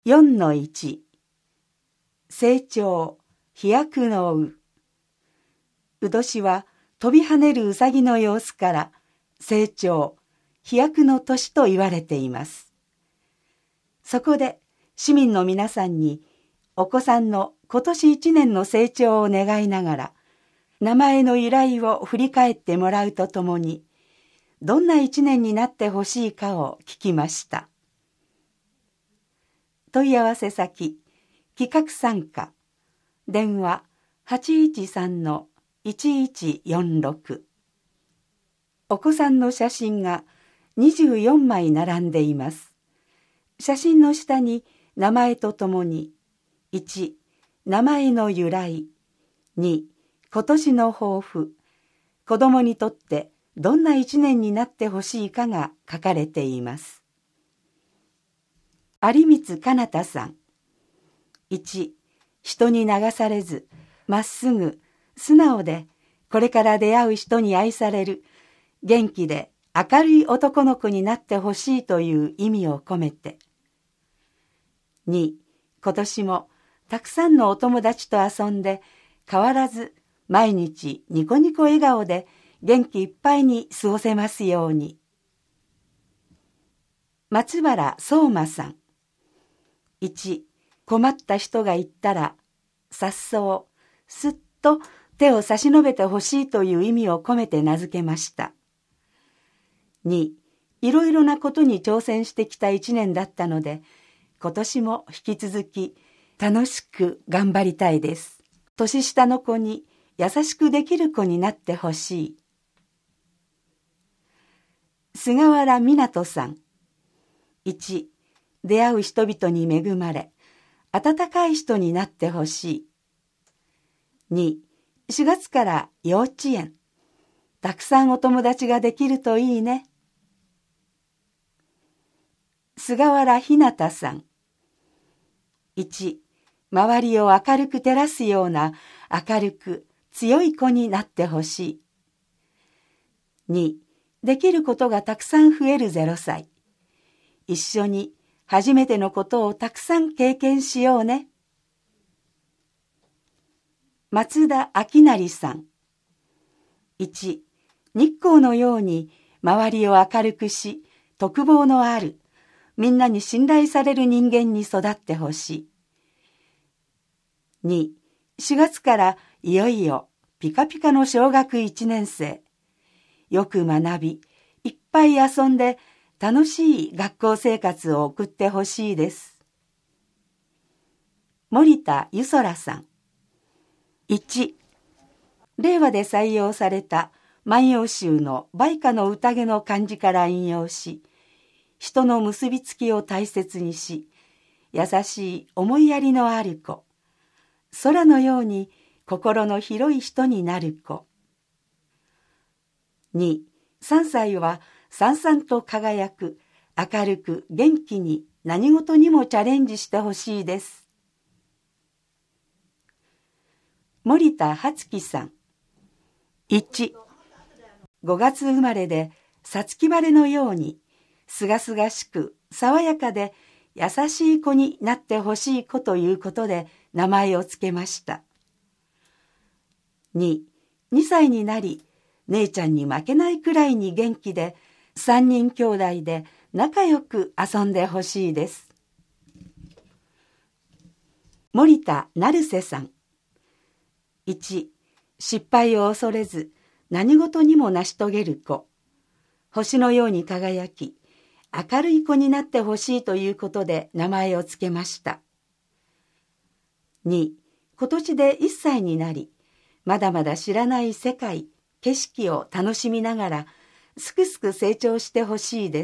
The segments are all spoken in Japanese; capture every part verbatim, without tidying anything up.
よんのいち、成長、飛躍のう。う年は飛び跳ねるうさぎの様子から成長、飛躍の年と言われています。そこで市民の皆さんにお子さんの今年一年の成長を願いながら名前の由来を振り返ってもらうとともにどんな一年になってほしいかを聞きました。問い合わせ先、企画参加、電話 はちいちさんのいちいちよんろく。お子さんの写真がにじゅうよんまい並んでいます。写真の下に名前とともに、いち、名前の由来、に、今年の抱負、子供にとってどんな一年になってほしいかが書かれています。有光かなたさん。いち、人に流されず、まっすぐ、素直で、これから出会う人に愛される、元気で明るい男の子になってほしいという意味を込めて。に、今年もたくさんのお友達と遊んで、変わらず毎日ニコニコ笑顔で元気いっぱいに過ごせますように。松原相馬さん。いち、困った人がいったら、さっそう、すっと手を差し伸べてほしいという意味を込めて名付けました。に、いろいろなことに挑戦してきた一年だったので、今年も引き続き楽しく頑張りたいです。年下の子に優しくできる子になってほしい。菅原湊さん。いち、出会う人々に恵まれ、温かい人になってほしい。に、しがつから幼稚園。たくさんお友達ができるといいね。菅原ひなたさん。いち、周りを明るく照らすような明るく強い子になってほしい。に、できることがたくさん増えるゼロさい。一緒に初めてのことをたくさん経験しようね。松田明成さん。いち、日光のように周りを明るくし、徳望のある、みんなに信頼される人間に育ってほしい。に、しがつからいよいよピカピカの小学いちねん生。よく学び、いっぱい遊んで楽しい学校生活を送ってほしいです。森田ゆそらさん。いち、令和で採用された万葉集の梅花の宴の漢字から引用し、人の結びつきを大切にし、優しい思いやりのある子、空のように心の広い人になる子。に、さんさいはさんさんと輝く、明るく元気に何事にもチャレンジしてほしいです。森田初樹さん。いち、ごがつ生まれで五月晴れのように、すがすがしく爽やかで優しい子になってほしい子ということで名前をつけました。に、にさいになり、姉ちゃんに負けないくらいに元気で、さんにん兄弟で仲良く遊んでほしいです。森田成瀬さん。いち、失敗を恐れず何事にも成し遂げる子。星のように輝き、明るい子になってほしいということで名前をつけました。に、今年でいっさいになり、まだまだ知らない世界、景色を楽しみながら、すくすく成長してほしいです。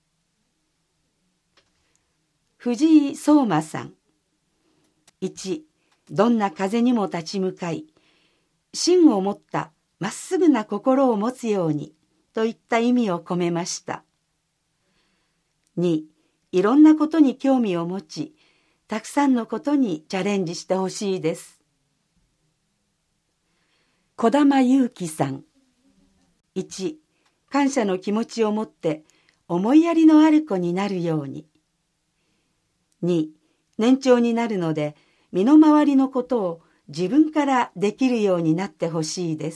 藤井相馬さん。いち、どんな風にも立ち向かい、芯を持ったまっすぐな心を持つようにといった意味を込めました。に、いろんなことに興味を持ち、たくさんのことにチャレンジしてほしいです。児玉祐樹さん。いち、感謝の気持ちを持って思いやりのある子になるように。 に、年長になるので、身の回りのことを自分からできるようになってほしいです。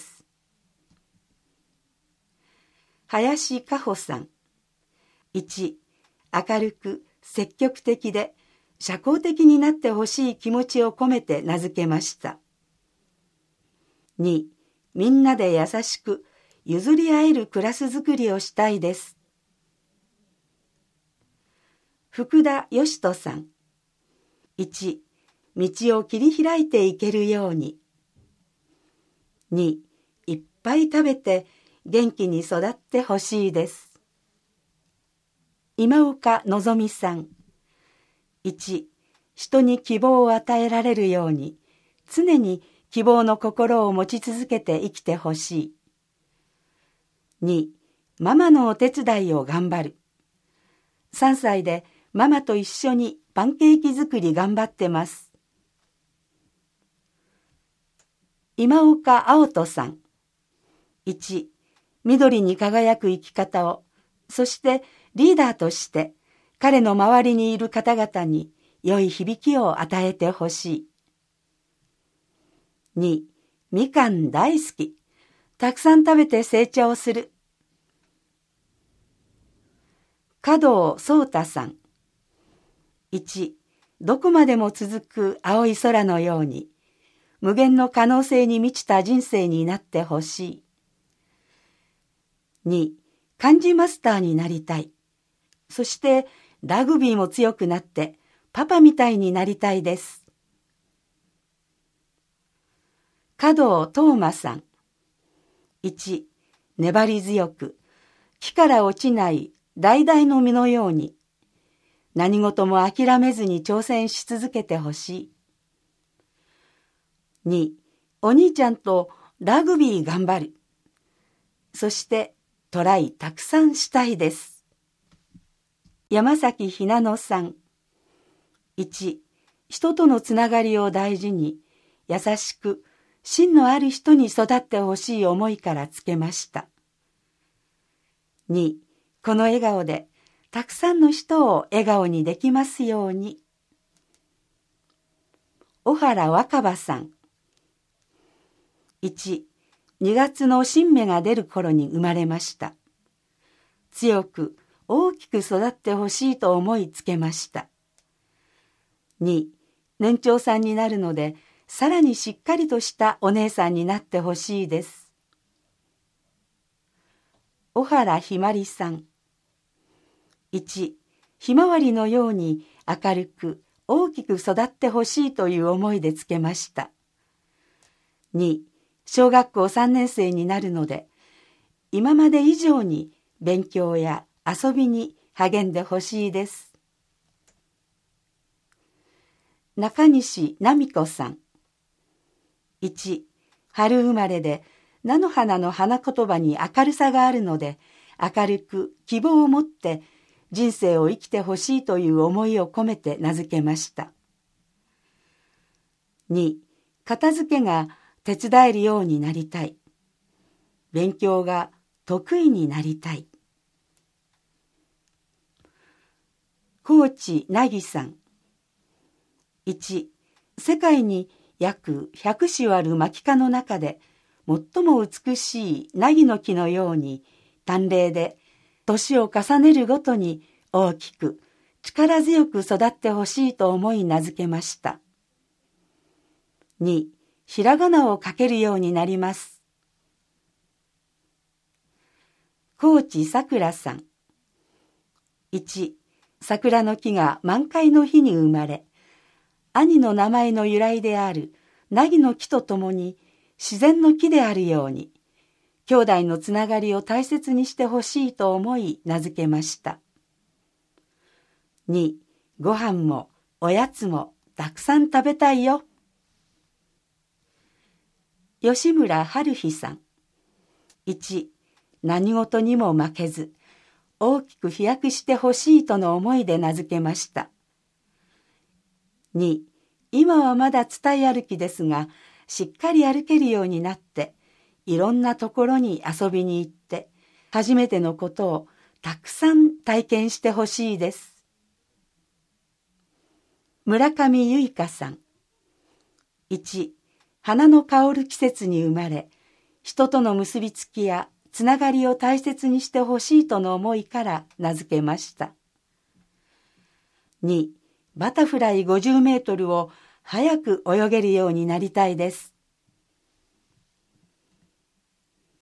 林加穂さん。いち、明るく積極的で社交的になってほしい気持ちを込めて名付けました。に、みんなで優しく譲り合えるクラスづくりをしたいです。福田義人さん。いち、道を切り開いていけるように。に、いっぱい食べて元気に育ってほしいです。今岡のぞみさん。いち、人に希望を与えられるように、常に希望の心を持ち続けて生きてほしい。に、ママのお手伝いを頑張る。さんさいでママと一緒にパンケーキ作り頑張ってます。今岡青人さん。いち、緑に輝く生き方を、そしてリーダーとして彼の周りにいる方々に良い響きを与えてほしい。に、みかん大好き。たくさん食べて成長する。加藤壮太さん。いち、どこまでも続く青い空のように、無限の可能性に満ちた人生になってほしい。に、漢字マスターになりたい。そしてラグビーも強くなってパパみたいになりたいです。加藤東馬さん。いち、粘り強く木から落ちない橙の実のように、何事も諦めずに挑戦し続けてほしい。に、お兄ちゃんとラグビー頑張る。そしてトライたくさんしたいです。山崎ひなのさん。いち、人とのつながりを大事に、優しく、芯のある人に育ってほしい思いからつけました。に、この笑顔で、たくさんの人を笑顔にできますように。小原若葉さん。いち、にがつの新芽が出る頃に生まれました。強く大きく育ってほしいと思いつけました。に、年長さんになるので、さらにしっかりとしたお姉さんになってほしいです。小原ひまりさん。いち、ひまわりのように明るく大きく育ってほしいという思いでつけました。に、小学校さんねん生になるので、今まで以上に勉強や遊びに励んでほしいです。中西奈美子さん。いち、春生まれで菜の花の花言葉に明るさがあるので、明るく希望を持って人生を生きてほしいという思いを込めて名付けました。に、片付けが手伝えるようになりたい。勉強が得意になりたい。高知なぎさん。いち、世界に約ひゃくしゅあるマキ科の中で最も美しい凪の木のように、淡麗で年を重ねるごとに大きく力強く育ってほしいと思い名付けました。に、ひらがなを書けるようになります。高知さくらさん。いち、桜の木が満開の日に生まれ、兄の名前の由来である凪の木とともに自然の木であるように、兄弟のつながりを大切にしてほしいと思い名付けました。に、ご飯もおやつもたくさん食べたいよ。吉村春日さん。いち、何事にも負けず、大きく飛躍してほしいとの思いで名付けました。に、今はまだ伝え歩きですが、しっかり歩けるようになって、いろんなところに遊びに行って、初めてのことをたくさん体験してほしいです。 村上結香さん。いち、花の香る季節に生まれ、人との結びつきやつながりを大切にしてほしいとの思いから名付けました。に、バタフライごじゅうメートルを早く泳げるようになりたいです。